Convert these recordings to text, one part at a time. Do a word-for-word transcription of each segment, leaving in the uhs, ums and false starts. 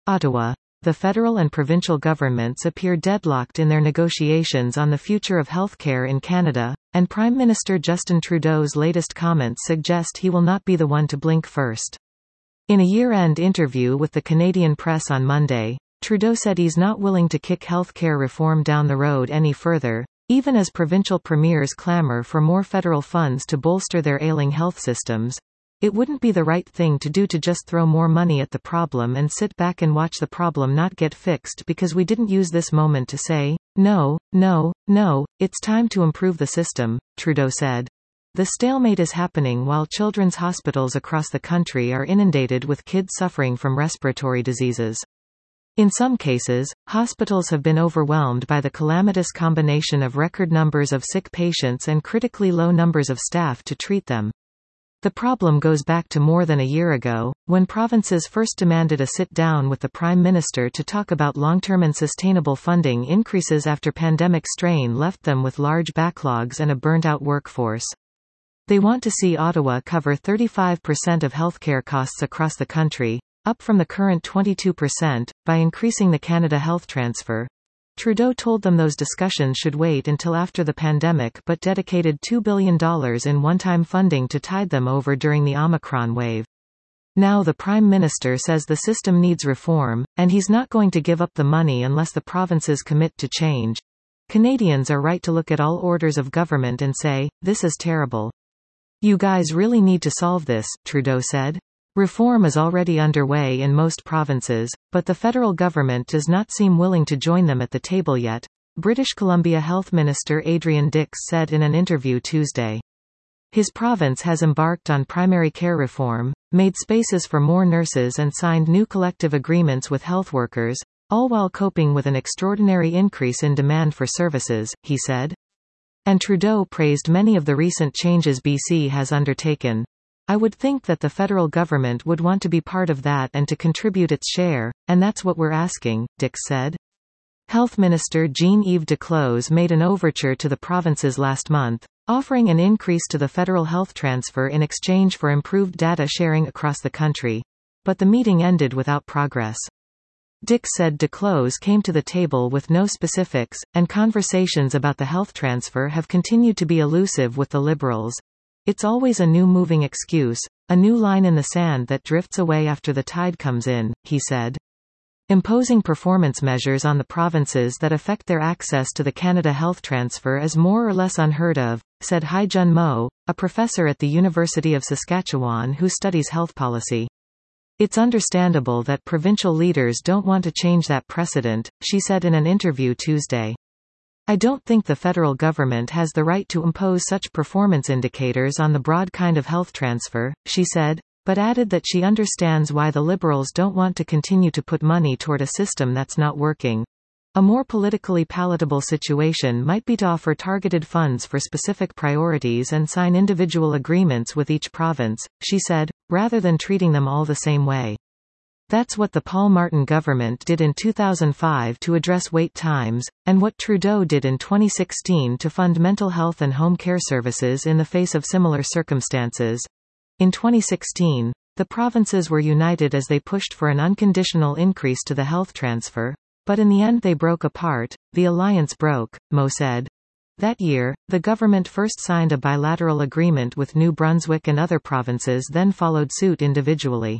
Ottawa. The federal and provincial governments appear deadlocked in their negotiations on the future of healthcare in Canada, and Prime Minister Justin Trudeau's latest comments suggest he will not be the one to blink first. In a year-end interview with the Canadian Press on Monday, Trudeau said he's not willing to kick healthcare reform down the road any further, even as provincial premiers clamour for more federal funds to bolster their ailing health systems. It wouldn't be the right thing to do to just throw more money at the problem and sit back and watch the problem not get fixed because we didn't use this moment to say, no, no, no, it's time to improve the system, Trudeau said. The stalemate is happening while children's hospitals across the country are inundated with kids suffering from respiratory diseases. In some cases, hospitals have been overwhelmed by the calamitous combination of record numbers of sick patients and critically low numbers of staff to treat them. The problem goes back to more than a year ago, when provinces first demanded a sit-down with the Prime Minister to talk about long-term and sustainable funding increases after pandemic strain left them with large backlogs and a burnt-out workforce. They want to see Ottawa cover thirty-five percent of healthcare costs across the country, up from the current twenty-two percent, by increasing the Canada Health Transfer. Trudeau told them those discussions should wait until after the pandemic but dedicated two billion dollars in one-time funding to tide them over during the Omicron wave. Now the Prime Minister says the system needs reform, and he's not going to give up the money unless the provinces commit to change. Canadians are right to look at all orders of government and say, this is terrible. You guys really need to solve this, Trudeau said. Reform is already underway in most provinces, but the federal government does not seem willing to join them at the table yet, British Columbia Health Minister Adrian Dix said in an interview Tuesday. His province has embarked on primary care reform, made spaces for more nurses and signed new collective agreements with health workers, all while coping with an extraordinary increase in demand for services, he said. And Trudeau praised many of the recent changes B C has undertaken. I would think that the federal government would want to be part of that and to contribute its share, and that's what we're asking, Dix said. Health Minister Jean-Yves Duclos made an overture to the provinces last month, offering an increase to the federal health transfer in exchange for improved data sharing across the country. But the meeting ended without progress. Dix said Duclos came to the table with no specifics, and conversations about the health transfer have continued to be elusive with the Liberals. It's always a new moving excuse, a new line in the sand that drifts away after the tide comes in, he said. Imposing performance measures on the provinces that affect their access to the Canada Health Transfer is more or less unheard of, said Hai-Jun Mo, a professor at the University of Saskatchewan who studies health policy. It's understandable that provincial leaders don't want to change that precedent, she said in an interview Tuesday. I don't think the federal government has the right to impose such performance indicators on the broad kind of health transfer, she said, but added that she understands why the Liberals don't want to continue to put money toward a system that's not working. A more politically palatable situation might be to offer targeted funds for specific priorities and sign individual agreements with each province, she said, rather than treating them all the same way. That's what the Paul Martin government did in two thousand five to address wait times, and what Trudeau did in twenty sixteen to fund mental health and home care services in the face of similar circumstances. In twenty sixteen, the provinces were united as they pushed for an unconditional increase to the health transfer, but in the end they broke apart. The alliance broke, Mo said. That year, the government first signed a bilateral agreement with New Brunswick and other provinces then followed suit individually.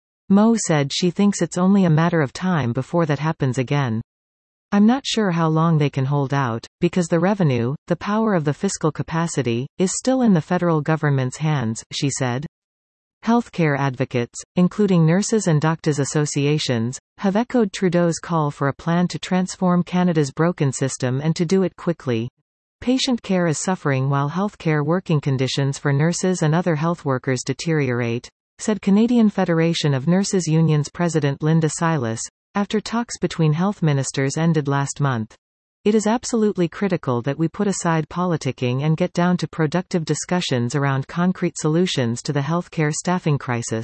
Mo said she thinks it's only a matter of time before that happens again. I'm not sure how long they can hold out, because the revenue, the power of the fiscal capacity, is still in the federal government's hands, she said. Healthcare advocates, including nurses and doctors' associations, have echoed Trudeau's call for a plan to transform Canada's broken system and to do it quickly. Patient care is suffering while healthcare working conditions for nurses and other health workers deteriorate, said Canadian Federation of Nurses Union's President Linda Silas, after talks between health ministers ended last month. It is absolutely critical that we put aside politicking and get down to productive discussions around concrete solutions to the healthcare staffing crisis.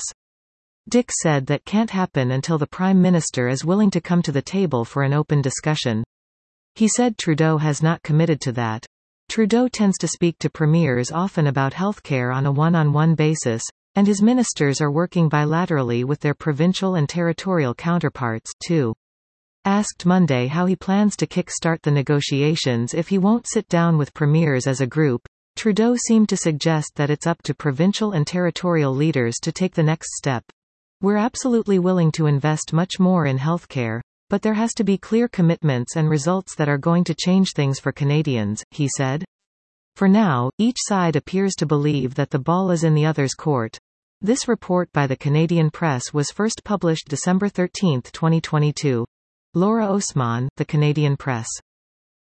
Dix said that can't happen until the Prime Minister is willing to come to the table for an open discussion. He said Trudeau has not committed to that. Trudeau tends to speak to premiers often about healthcare on a one-on-one basis, and his ministers are working bilaterally with their provincial and territorial counterparts, too. Asked Monday how he plans to kick-start the negotiations if he won't sit down with premiers as a group, Trudeau seemed to suggest that it's up to provincial and territorial leaders to take the next step. We're absolutely willing to invest much more in healthcare, but there has to be clear commitments and results that are going to change things for Canadians, he said. For now, each side appears to believe that the ball is in the other's court. This report by the Canadian Press was first published December thirteenth, twenty twenty-two. Laura Osman, The Canadian Press.